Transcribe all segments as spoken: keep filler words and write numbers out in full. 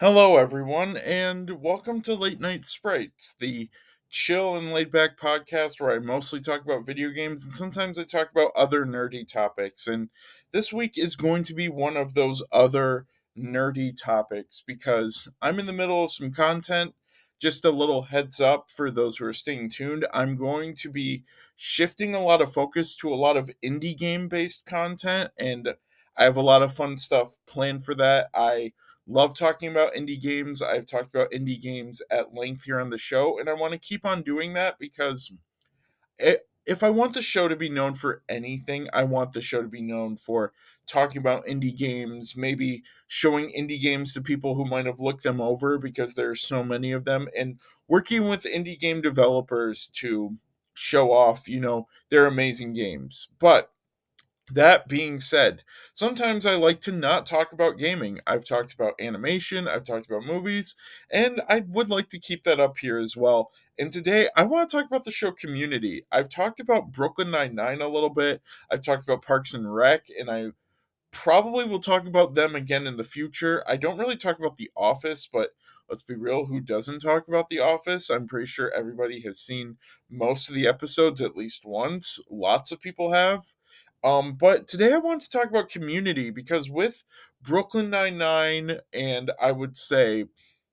Hello, everyone, and welcome to Late Night Sprites, the chill and laid back podcast where I mostly talk about video games and sometimes I talk about other nerdy topics. And this week is going to be one of those other nerdy topics because I'm in the middle of some content. Just a little heads up for those who are staying tuned. I'm going to be shifting a lot of focus to a lot of indie game based content, and I have a lot of fun stuff planned for that. I love talking about indie games. I've talked about indie games at length here on the show, and I want to keep on doing that because it, if I want the show to be known for anything, I want the show to be known for talking about indie games, maybe showing indie games to people who might have looked them over because there's so many of them, and working with indie game developers to show off, you know, their amazing games. But that being said, sometimes I like to not talk about gaming. I've talked about animation, I've talked about movies, and I would like to keep that up here as well. And today I want to talk about the show Community. I've talked about Brooklyn Nine-Nine a little bit, I've talked about Parks and Rec, and I probably will talk about them again in the future. I don't really talk about The Office, but let's be real, who doesn't talk about The Office? I'm pretty sure everybody has seen most of the episodes at least once. Lots of people have. Um, but today I want to talk about Community because with Brooklyn Nine-Nine and I would say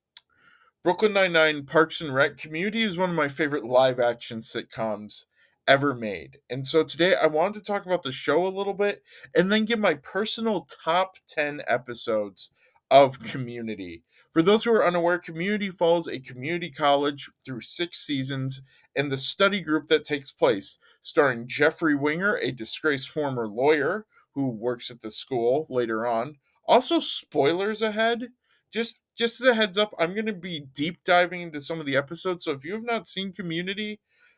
Brooklyn Nine-Nine, Parks and Rec, Community is one of my favorite live action sitcoms ever made. And so today I wanted to talk about the show a little bit and then give my personal top ten episodes of Community. For those who are unaware, Community follows a community college through six seasons and the study group that takes place, starring Jeffrey Winger, a disgraced former lawyer who works at the school later on. Also, spoilers ahead, just just as a heads up, I'm going to be deep diving into some of the episodes. So if you have not seen Community,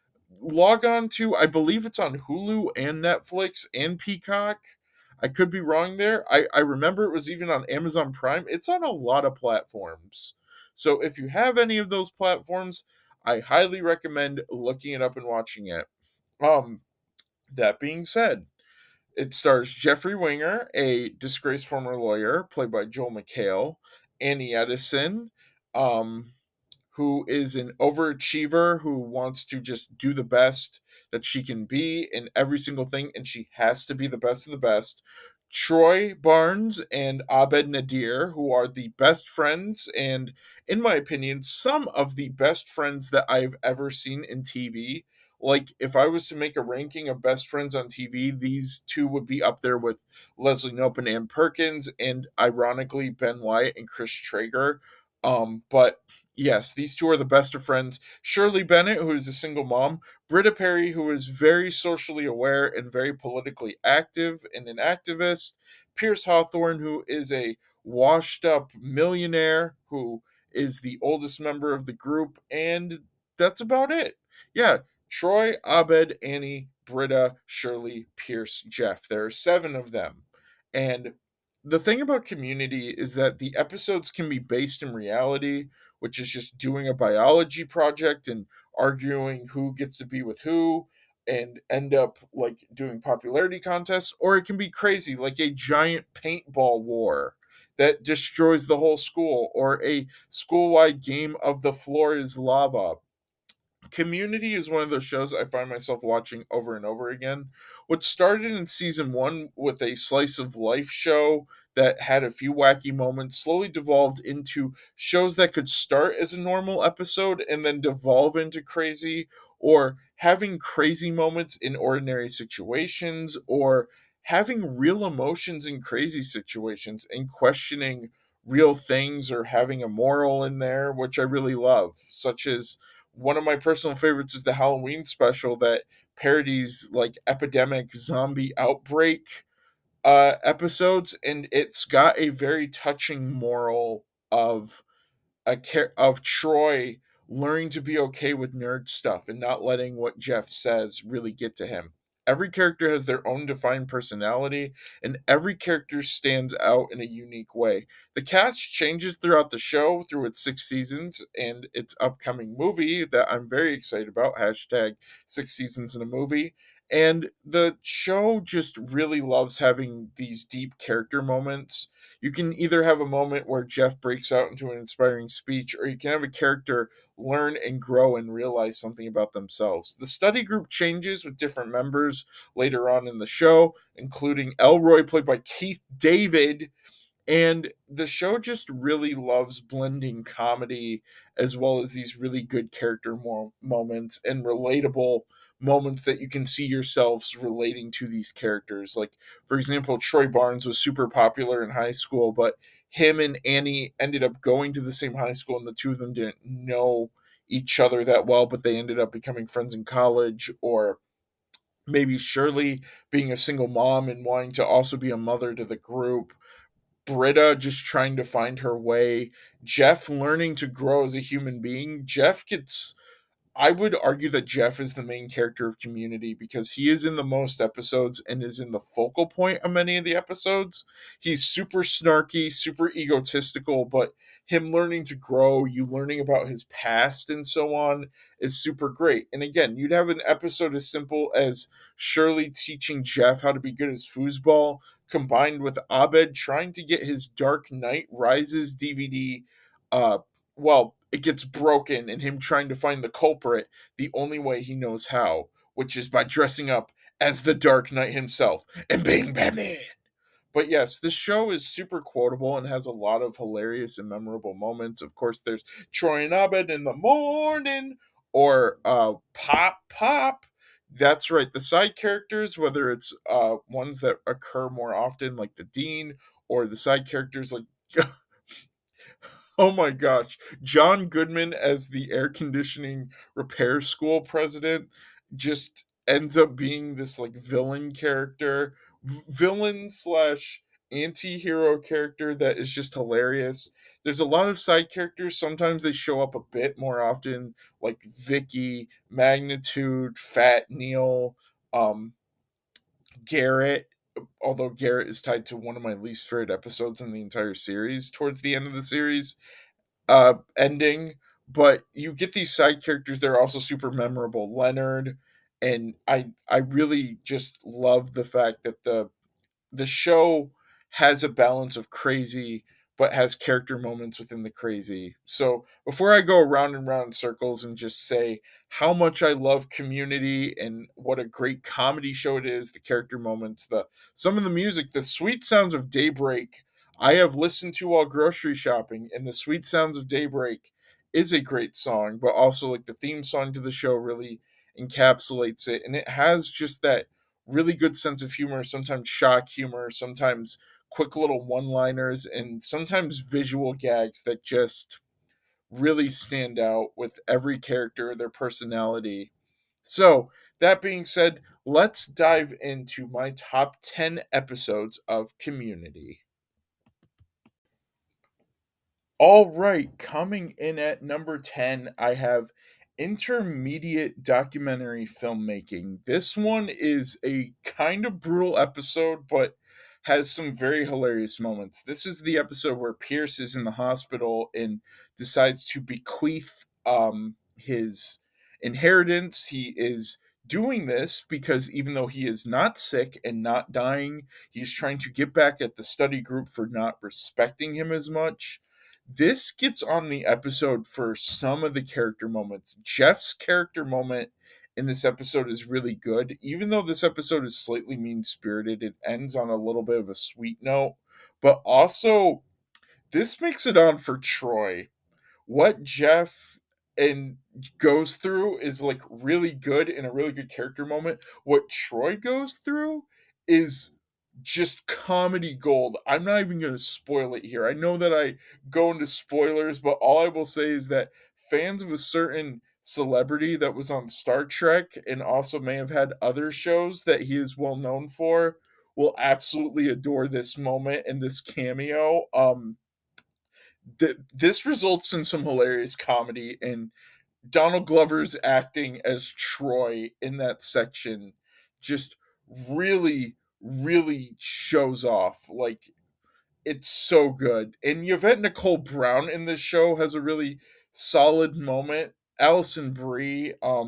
log on to, I believe it's on Hulu and Netflix and Peacock. I could be wrong there. I, I remember it was even on Amazon Prime. It's on a lot of platforms. So if you have any of those platforms, I highly recommend looking it up and watching it. Um, that being said, it stars Jeffrey Winger, a disgraced former lawyer, played by Joel McHale, Annie Edison, um, who is an overachiever who wants to just do the best that she can be in every single thing, and she has to be the best of the best. Troy Barnes and Abed Nadir, who are the best friends, and in my opinion, some of the best friends that I've ever seen in T V. Like, if I was to make a ranking of best friends on T V, these two would be up there with Leslie Knope and Ann Perkins, and ironically, Ben Wyatt and Chris Traeger. Um, but yes, these two are the best of friends. Shirley Bennett, who is a single mom, Britta Perry, who is very socially aware and very politically active and an activist, Pierce Hawthorne, who is a washed up millionaire who is the oldest member of the group, and that's about it. Yeah, Troy, Abed, Annie, Britta, Shirley, Pierce, Jeff. There are seven of them. And the thing about Community is that the episodes can be based in reality, which is just doing a biology project and arguing who gets to be with who and end up like doing popularity contests, or it can be crazy like a giant paintball war that destroys the whole school, or a school-wide game of the floor is lava. Community is one of those shows I find myself watching over and over again. What started in season one with a slice of life show that had a few wacky moments slowly devolved into shows that could start as a normal episode and then devolve into crazy, or having crazy moments in ordinary situations, or having real emotions in crazy situations and questioning real things or having a moral in there, which I really love, such as one of my personal favorites is the Halloween special that parodies like epidemic zombie outbreak uh, episodes, and it's got a very touching moral of a care of Troy learning to be okay with nerd stuff and not letting what Jeff says really get to him. Every character has their own defined personality, and every character stands out in a unique way. The cast changes throughout the show through its six seasons and its upcoming movie that I'm very excited about. Hashtag six seasons in a movie. And the show just really loves having these deep character moments. You can either have a moment where Jeff breaks out into an inspiring speech, or you can have a character learn and grow and realize something about themselves. The study group changes with different members later on in the show, including Elroy, played by Keith David, and the show just really loves blending comedy as well as these really good character mo- moments and relatable moments that you can see yourselves relating to these characters. Like, for example, Troy Barnes was super popular in high school, but him and Annie ended up going to the same high school, and the two of them didn't know each other that well, but they ended up becoming friends in college. Or maybe Shirley being a single mom and wanting to also be a mother to the group, Britta just trying to find her way, Jeff learning to grow as a human being. Jeff gets I would argue that Jeff is the main character of Community because he is in the most episodes and is in the focal point of many of the episodes. He's super snarky, super egotistical, but him learning to grow, you learning about his past and so on is super great. And again, you'd have an episode as simple as Shirley teaching Jeff how to be good at foosball, combined with Abed trying to get his Dark Knight Rises D V D uh well, it gets broken and him trying to find the culprit the only way he knows how, which is by dressing up as the Dark Knight himself and being Batman. But yes, this show is super quotable and has a lot of hilarious and memorable moments. Of course, there's Troy and Abed in the morning, or uh, Pop Pop. That's right. The side characters, whether it's uh, ones that occur more often, like the Dean, or the side characters like oh my gosh. John Goodman as the air conditioning repair school president just ends up being this like villain character, v- villain slash anti-hero character that is just hilarious. There's a lot of side characters. Sometimes they show up a bit more often, like Vicky, Magnitude, Fat Neil, um, Garrett, although Garrett is tied to one of my least favorite episodes in the entire series towards the end of the series uh ending. But you get these side characters that are also super memorable. Leonard, and I I really just love the fact that the the show has a balance of crazy but has character moments within the crazy. So before I go around and round in circles and just say how much I love Community and what a great comedy show it is, the character moments, the some of the music, the sweet sounds of Daybreak, I have listened to while grocery shopping, and the sweet sounds of Daybreak is a great song, but also like the theme song to the show really encapsulates it, and it has just that really good sense of humor, sometimes shock humor, sometimes quick little one liners, and sometimes visual gags that just really stand out with every character, their personality. So, that being said, let's dive into my top ten episodes of Community. All right, coming in at number ten, I have intermediate documentary filmmaking. This one is a kind of brutal episode, but has some very hilarious moments. This is the episode where Pierce is in the hospital and decides to bequeath um, his inheritance. He is doing this because even though he is not sick and not dying, he's trying to get back at the study group for not respecting him as much. This gets on the episode for some of the character moments. Jeff's character moment in this episode is really good. Even though this episode is slightly mean spirited, it ends on a little bit of a sweet note. But also, this makes it on for Troy. What Jeff and goes through is like really good in a really good character moment. What Troy goes through is just comedy gold. I'm not even going to spoil it here. I know that I go into spoilers, but all I will say is that fans of a certain celebrity that was on Star Trek and also may have had other shows that he is well known for will absolutely adore this moment and this cameo. Um th- this results in some hilarious comedy, and Donald Glover's acting as Troy in that section just really really shows off. Like, it's so good. And Yvette Nicole Brown in this show has a really solid moment. Allison Brie, um,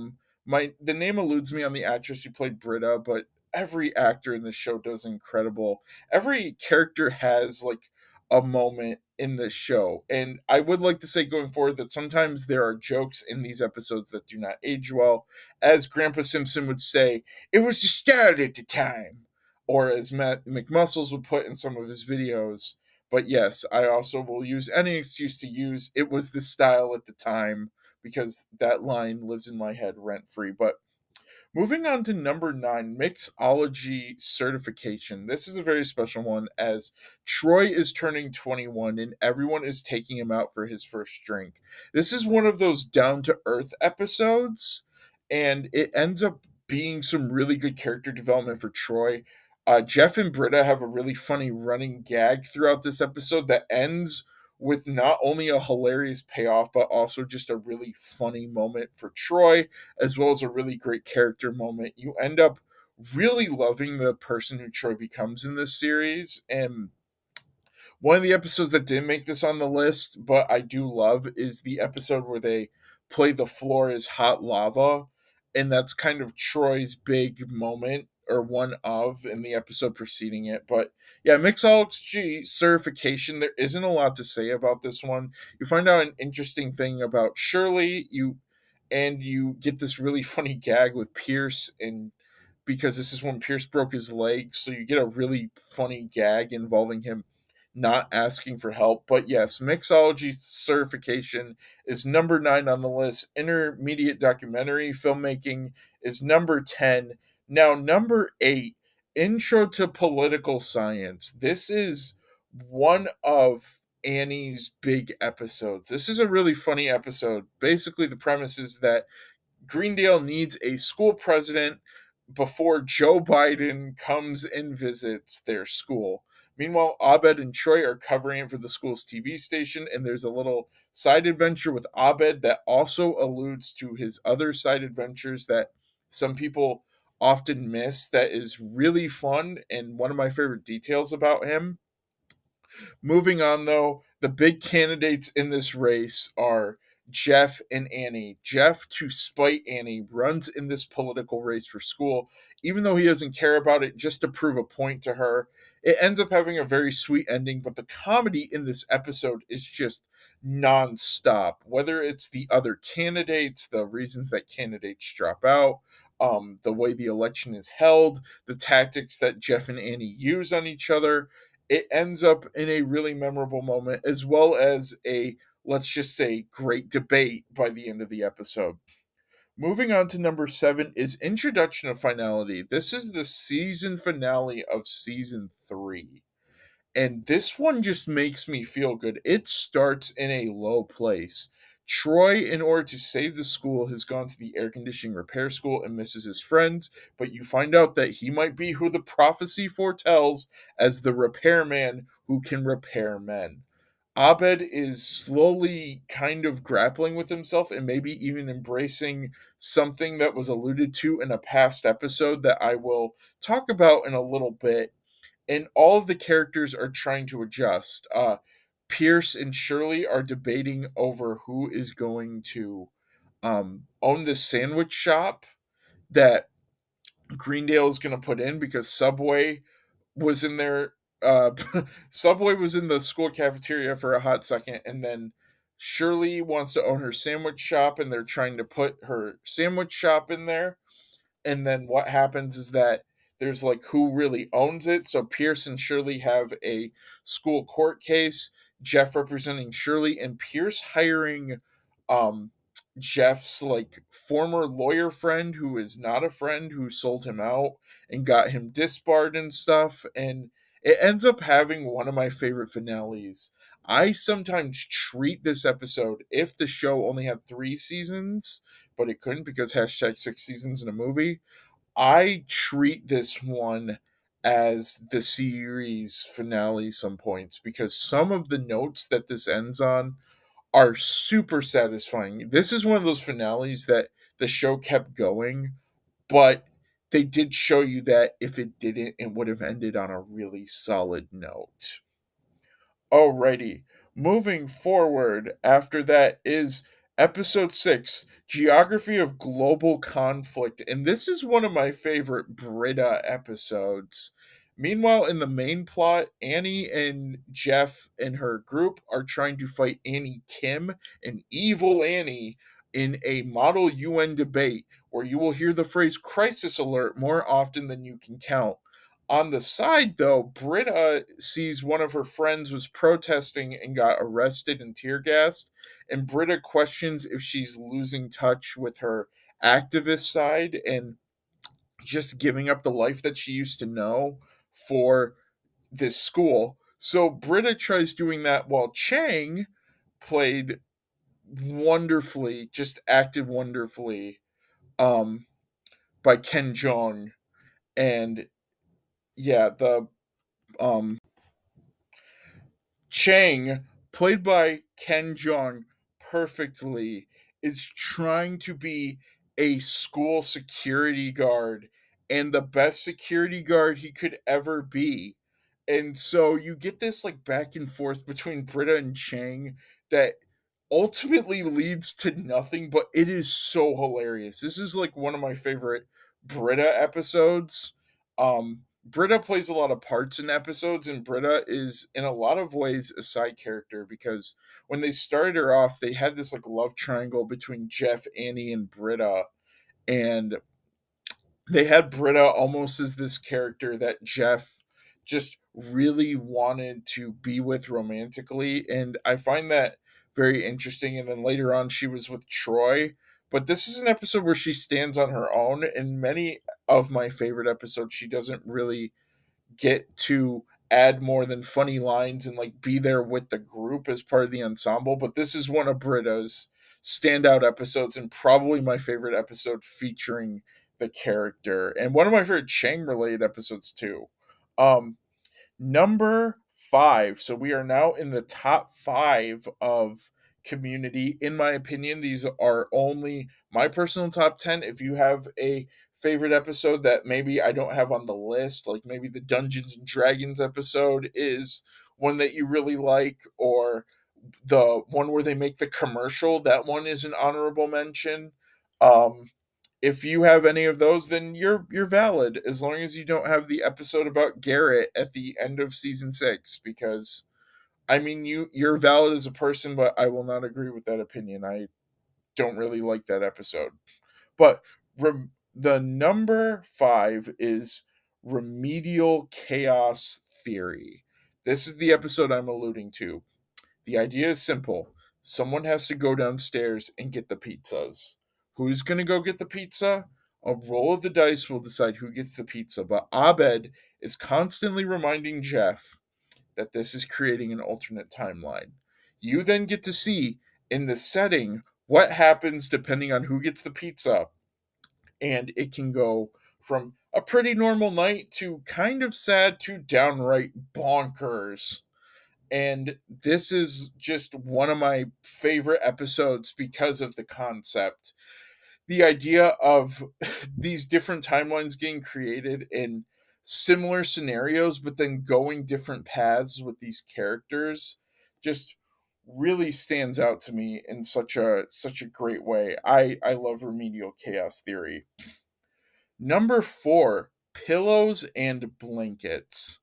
My the name eludes me on the actress who played Britta, but every actor in the show does incredible. Every character has like a moment in the show. And I would like to say going forward that sometimes there are jokes in these episodes that do not age well. As Grandpa Simpson would say, it was the style at the time. Or as Matt McMuscles would put in some of his videos. But yes, I also will use any excuse to use it was the style at the time because that line lives in my head rent free. But moving on to number nine, mixology certification. This is a very special one as Troy is turning twenty-one and everyone is taking him out for his first drink. This is one of those down to earth episodes, and it ends up being some really good character development for Troy. Uh, Jeff and Britta have a really funny running gag throughout this episode that ends with not only a hilarious payoff, but also just a really funny moment for Troy, as well as a really great character moment. You end up really loving the person who Troy becomes in this series. And one of the episodes that didn't make this on the list, but I do love, is the episode where they play the floor is hot lava. And that's kind of Troy's big moment, or one of, in the episode preceding it. But yeah, mixology certification, there isn't a lot to say about this one. You find out an interesting thing about Shirley, you and you get this really funny gag with Pierce, and because this is when Pierce broke his leg, so you get a really funny gag involving him not asking for help. But yes, mixology certification is number nine on the list. Intermediate documentary filmmaking is number ten. Now, number eight, intro to political science. This is one of Annie's big episodes. This is a really funny episode. Basically, the premise is that Greendale needs a school president before Joe Biden comes and visits their school. Meanwhile, Abed and Troy are covering it for the school's T V station, and there's a little side adventure with Abed that also alludes to his other side adventures that some people often miss, that is really fun and one of my favorite details about him. Moving on, though, the big candidates in this race are Jeff and Annie. Jeff, to spite Annie, runs in this political race for school, even though he doesn't care about it, just to prove a point to her. It ends up having a very sweet ending, but the comedy in this episode is just nonstop. Whether it's the other candidates, the reasons that candidates drop out, um, the way the election is held, the tactics that Jeff and Annie use on each other, it ends up in a really memorable moment, as well as a, let's just say, great debate by the end of the episode. Moving on to number seven is Introduction of Finality. This is the season finale of season three. And this one just makes me feel good. It starts in a low place. Troy, in order to save the school, has gone to the air conditioning repair school and misses his friends, but you find out that he might be who the prophecy foretells as the repairman who can repair men. Abed is slowly kind of grappling with himself and maybe even embracing something that was alluded to in a past episode that I will talk about in a little bit, and all of the characters are trying to adjust. Uh, Pierce and Shirley are debating over who is going to um, own the sandwich shop that Greendale is going to put in, because Subway was in there. Uh, Subway was in the school cafeteria for a hot second, and then Shirley wants to own her sandwich shop, and they're trying to put her sandwich shop in there. And then what happens is that there's like who really owns it. So Pierce and Shirley have a school court case, Jeff representing Shirley, and Pierce hiring um Jeff's like former lawyer friend who is not a friend, who sold him out and got him disbarred and stuff. And it ends up having one of my favorite finales. I sometimes treat this episode, if the show only had three seasons, but it couldn't because hashtag six seasons in a movie, I treat this one as the series finale some points, because some of the notes that this ends on are super satisfying. This is one of those finales that the show kept going, but they did show you that if it didn't, it would have ended on a really solid note. Alrighty, moving forward, after that is Episode six, Geography of Global Conflict. And this is one of my favorite Britta episodes. Meanwhile, in the main plot, Annie and Jeff and her group are trying to fight Annie Kim, an evil Annie, in a model U N debate where you will hear the phrase crisis alert more often than you can count. On the side, though, Britta sees one of her friends was protesting and got arrested and tear gassed, and Britta questions if she's losing touch with her activist side and just giving up the life that she used to know for this school. So Britta tries doing that while Chang played wonderfully, just acted wonderfully, um, by Ken Jeong. And yeah, the um Chang, played by Ken Jeong perfectly, is trying to be a school security guard and the best security guard he could ever be. And so you get this like back and forth between Britta and Chang that ultimately leads to nothing, but it is so hilarious. This is like one of my favorite Britta episodes. Um Britta plays a lot of parts in episodes, and Britta is in a lot of ways a side character because when they started her off, they had this like love triangle between Jeff, Annie, and Britta, and they had Britta almost as this character that Jeff just really wanted to be with romantically, and I find that very interesting. And then later on, she was with Troy. But this is an episode where she stands on her own. In many of my favorite episodes, she doesn't really get to add more than funny lines and like be there with the group as part of the ensemble. But this is one of Britta's standout episodes and probably my favorite episode featuring the character and one of my favorite Chang related episodes too. Um, Number five. So we are now in the top five of Community. In my opinion, these are only my personal top ten. If you have a favorite episode that maybe I don't have on the list, like maybe the Dungeons and Dragons episode is one that you really like, or the one where they make the commercial, that one is an honorable mention. Um, if you have any of those, then you're you're valid as long as you don't have the episode about Garrett at the end of season six. Because I mean, you you're valid as a person, but I will not agree with that opinion. I don't really like that episode. But rem- the number five is Remedial Chaos Theory. This is the episode I'm alluding to. The idea is simple. Someone has to go downstairs and get the pizzas. Who's going to go get the pizza? A roll of the dice will decide who gets the pizza, but Abed is constantly reminding Jeff that this is creating an alternate timeline. You then get to see in the setting what happens depending on who gets the pizza, and it can go from a pretty normal night to kind of sad to downright bonkers. And this is just one of my favorite episodes because of the concept. The idea of these different timelines getting created in similar scenarios, but then going different paths with these characters just really stands out to me in such a such a great way. I I love Remedial Chaos Theory. Number four, Pillows and Blankets.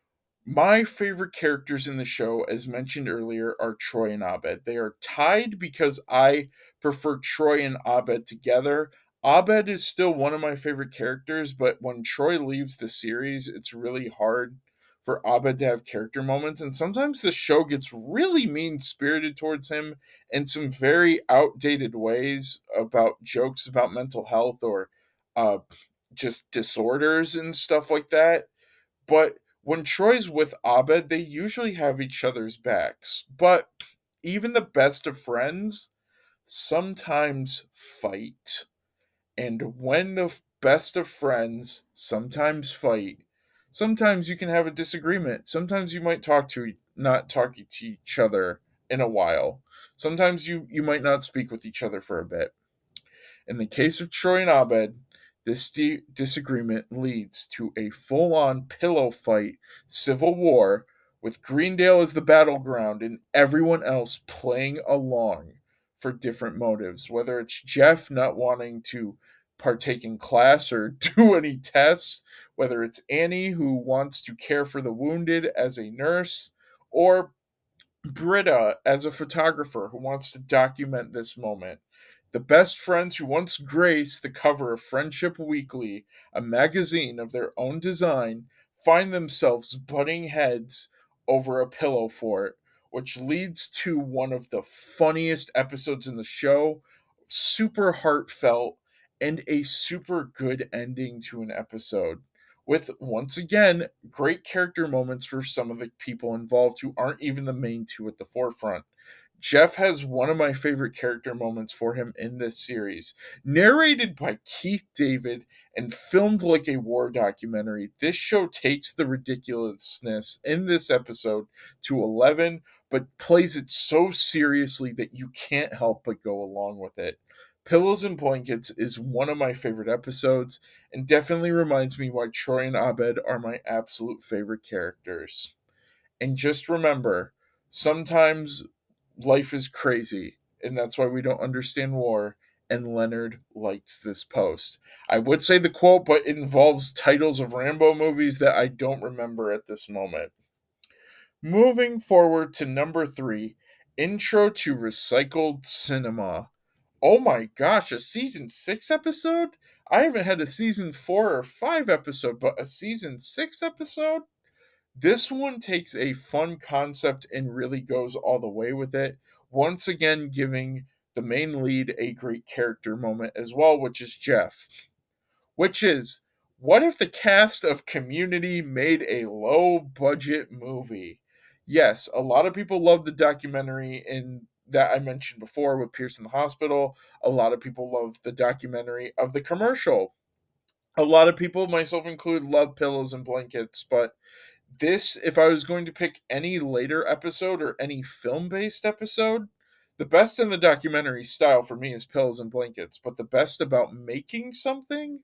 My favorite characters in the show, as mentioned earlier, are Troy and Abed. They are tied because I prefer Troy and Abed together. Abed is still one of my favorite characters, but when Troy leaves the series, it's really hard for Abed to have character moments. And sometimes the show gets really mean spirited towards him in some very outdated ways about jokes about mental health or uh, just disorders and stuff like that. But when Troy's with Abed, they usually have each other's backs. But even the best of friends sometimes fight. And when the best of friends sometimes fight, sometimes you can have a disagreement. Sometimes you might talk to e- not talk to each other in a while. Sometimes you you might not speak with each other for a bit. In the case of Troy and Abed, this di- disagreement leads to a full on pillow fight civil war with Greendale as the battleground and everyone else playing along for different motives, whether it's Jeff not wanting to partake in class or do any tests, whether it's Annie who wants to care for the wounded as a nurse, or Britta as a photographer who wants to document this moment. The best friends who once graced the cover of Friendship Weekly, a magazine of their own design, find themselves butting heads over a pillow fort, which leads to one of the funniest episodes in the show, super heartfelt, and a super good ending to an episode. With, once again, great character moments for some of the people involved who aren't even the main two at the forefront. Jeff has one of my favorite character moments for him in this series. Narrated by Keith David and filmed like a war documentary, this show takes the ridiculousness in this episode to eleven, but plays it so seriously that you can't help but go along with it. Pillows and Blankets is one of my favorite episodes and definitely reminds me why Troy and Abed are my absolute favorite characters. And just remember, sometimes life is crazy, and that's why we don't understand war. And Leonard likes this post. I would say the quote, but it involves titles of Rambo movies that I don't remember at this moment. Moving forward to number three, Intro to Recycled Cinema. Oh my gosh, a season six episode? I haven't had a season four or five episode, but a season six episode? This one takes a fun concept and really goes all the way with it. Once again, giving the main lead a great character moment as well, which is Jeff. Which is, what if the cast of Community made a low budget movie? Yes, a lot of people love the documentary in that I mentioned before with Pierce in the hospital. A lot of people love the documentary of the commercial. A lot of people, myself included, love Pillows and Blankets, but this, if I was going to pick any later episode or any film based episode, the best in the documentary style for me is Pillows and Blankets, but the best about making something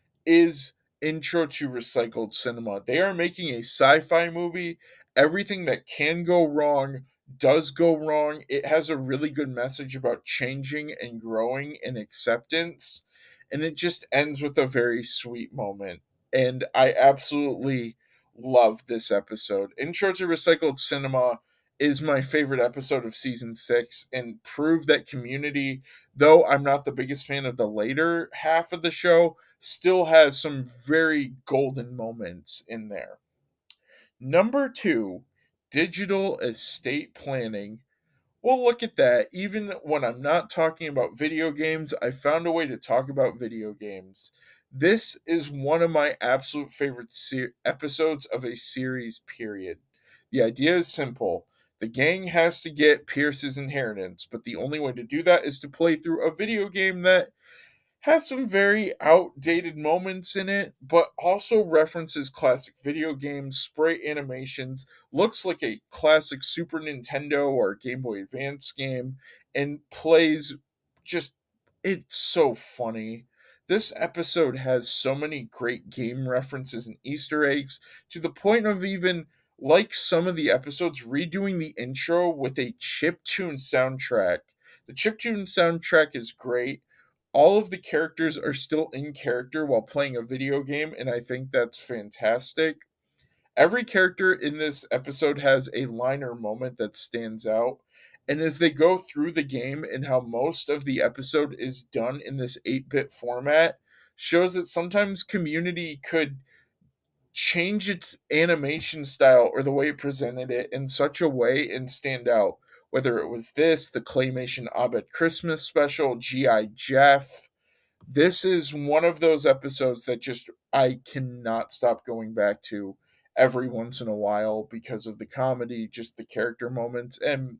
is Intro to Recycled Cinema. They are making a sci fi movie. Everything that can go wrong does go wrong. It has a really good message about changing and growing and acceptance. And it just ends with a very sweet moment. And I absolutely love this episode. Intro to Recycled Cinema is my favorite episode of season six and proved that Community, though I'm not the biggest fan of the later half of the show, still has some very golden moments in there. Number two, digital estate planning. Well, look at that. Even when I'm not talking about video games, I found a way to talk about video games. This is one of my absolute favorite se- episodes of a series, period. The idea is simple. The gang has to get Pierce's inheritance, but the only way to do that is to play through a video game that has some very outdated moments in it, but also references classic video games, sprite animations, looks like a classic Super Nintendo or Game Boy Advance game, and plays just, it's so funny. This episode has so many great game references and Easter eggs to the point of even, like some of the episodes, redoing the intro with a chiptune soundtrack. The chiptune soundtrack is great. All of the characters are still in character while playing a video game, and I think that's fantastic. Every character in this episode has a line or moment that stands out. And as they go through the game and how most of the episode is done in this eight bit format, shows that sometimes Community could change its animation style or the way it presented it in such a way and stand out. Whether it was this, the Claymation Abed Christmas special, G I. Jeff, this is one of those episodes that just I cannot stop going back to every once in a while because of the comedy, just the character moments, and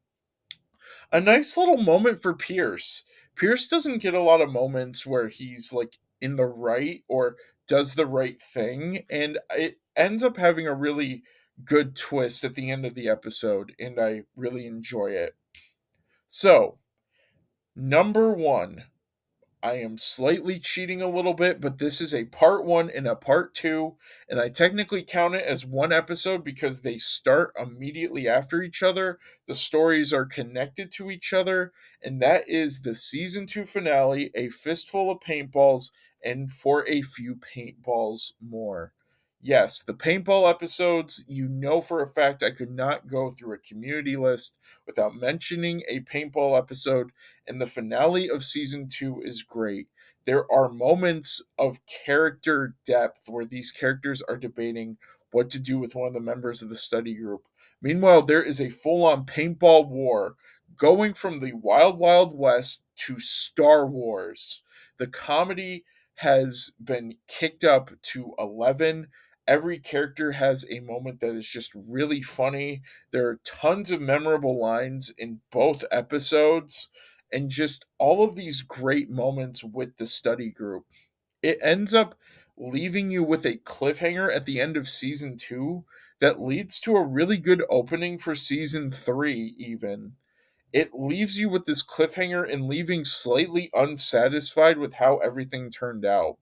a nice little moment for Pierce. Pierce doesn't get a lot of moments where he's like in the right or does the right thing, and it ends up having a really good twist at the end of the episode, and I really enjoy it. So, number one, I am slightly cheating a little bit, but this is a part one and a part two, and I technically count it as one episode because they start immediately after each other. The stories are connected to each other, and that is the season two finale, A Fistful of Paintballs, and For a Few Paintballs More. Yes, the paintball episodes, you know for a fact I could not go through a community list without mentioning a paintball episode, and the finale of season two is great. There are moments of character depth where these characters are debating what to do with one of the members of the study group. Meanwhile, there is a full on paintball war going from the Wild Wild West to Star Wars. The comedy has been kicked up to eleven. Every character has a moment that is just really funny. There are tons of memorable lines in both episodes, and just all of these great moments with the study group. It ends up leaving you with a cliffhanger at the end of season two that leads to a really good opening for season three, even. It leaves you with this cliffhanger and leaving slightly unsatisfied with how everything turned out.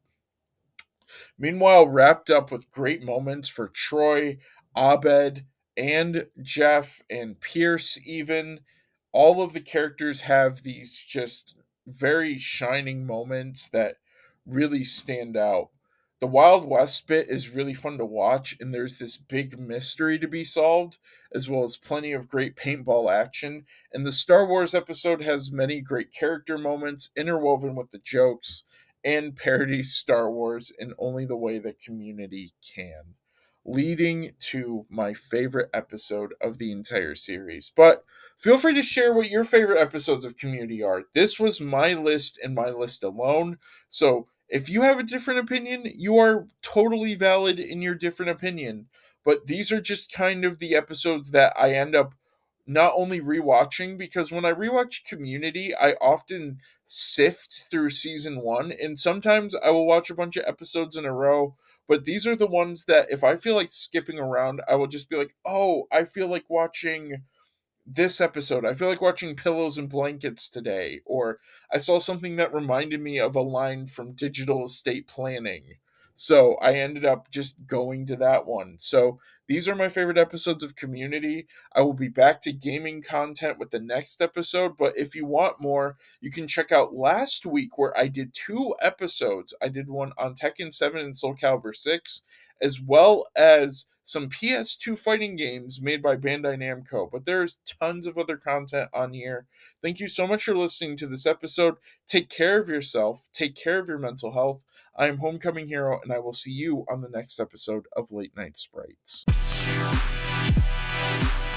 Meanwhile, wrapped up with great moments for Troy, Abed, and Jeff, and Pierce, even. All of the characters have these just very shining moments that really stand out. The Wild West bit is really fun to watch, and there's this big mystery to be solved, as well as plenty of great paintball action. And the Star Wars episode has many great character moments interwoven with the jokes and parodies Star Wars in only the way that Community can, leading to my favorite episode of the entire series. But feel free to share what your favorite episodes of Community are. This was my list and my list alone. So if you have a different opinion, you are totally valid in your different opinion. But these are just kind of the episodes that I end up not only rewatching, because when I rewatch Community, I often sift through season one, and sometimes I will watch a bunch of episodes in a row. But these are the ones that if I feel like skipping around, I will just be like, oh, I feel like watching this episode. I feel like watching Pillows and Blankets today. Or I saw something that reminded me of a line from Digital Estate Planning. So I ended up just going to that one. So these are my favorite episodes of Community. I will be back to gaming content with the next episode, but if you want more, you can check out last week where I did two episodes. I did one on Tekken seven and Soul Calibur six, as well as some P S two fighting games made by Bandai Namco. But there's tons of other content on here. Thank you so much for listening to this episode. Take care of yourself. Take care of your mental health. I am Homecoming Hero, and I will see you on the next episode of Late Night Sprites.